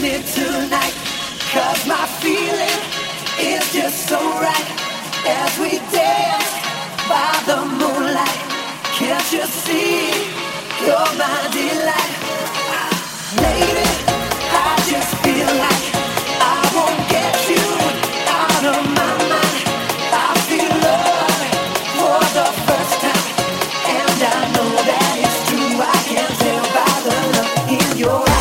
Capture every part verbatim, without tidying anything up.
me tonight, 'cause my feeling is just so right as we dance by the moonlight. Can't you see you're my delight? Lady, I just feel like I won't get you out of my mind. I feel love for the first time, and I know that it's true. I can tell by the look in your eyes.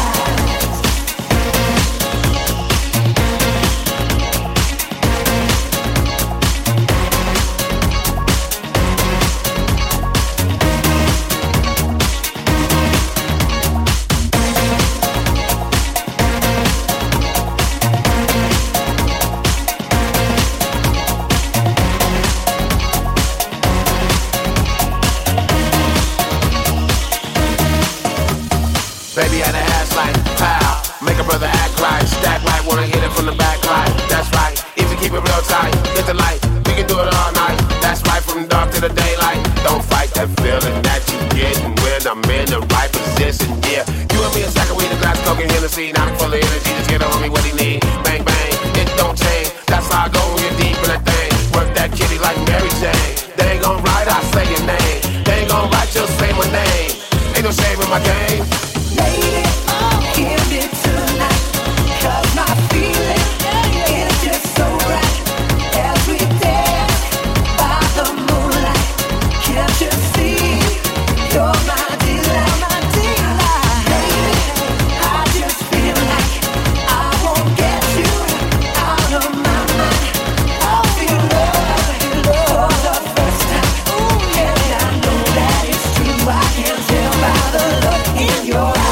Baby had an ass like pow, make a brother act right, stack like wanna hit it from the back right. That's right, if you keep it real tight, hit the light, we can do it all night. That's right, from dark to the daylight. Don't fight that feeling that you getting when I'm in the right position. Yeah, you and me a second, we the glass, coke and Hennessy. Now I'm full of energy, just get on me what he need. Bang bang, it don't change. That's how I go when you're deep in that thing. Work that kitty like Mary Jane. They ain't gon' write, I say your name. They ain't gon' write, just say my name. Ain't no shame in my game. Lady, hear me tonight, 'cause my feeling is just so right as we dance by the moonlight. Can't you see you're my delight? Lady, I just feel like I won't get you out of my mind. I feel love for the first time, and I know that it's true. I can tell by the look in your eyes.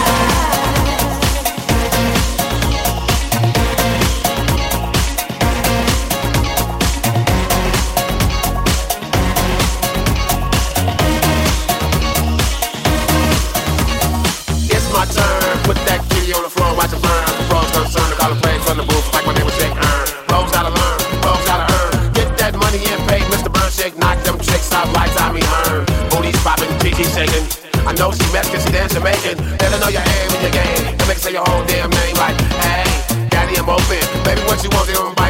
My turn, put that kitty on the floor, watch it burn. The pros concerned, to call the plays from the booth, like my name was Jake Earn. Pros gotta learn, pros gotta earn. Get that money and pay, Mister Burn Shake, knock them chicks out like Tommy Hearn. Booty's popping, T T shaking. I know she Mexican, she dance Jamaican. Let her know your aim and your game, and make her say your whole damn name like, hey, daddy, I'm open. Baby, what you want, they don't buy.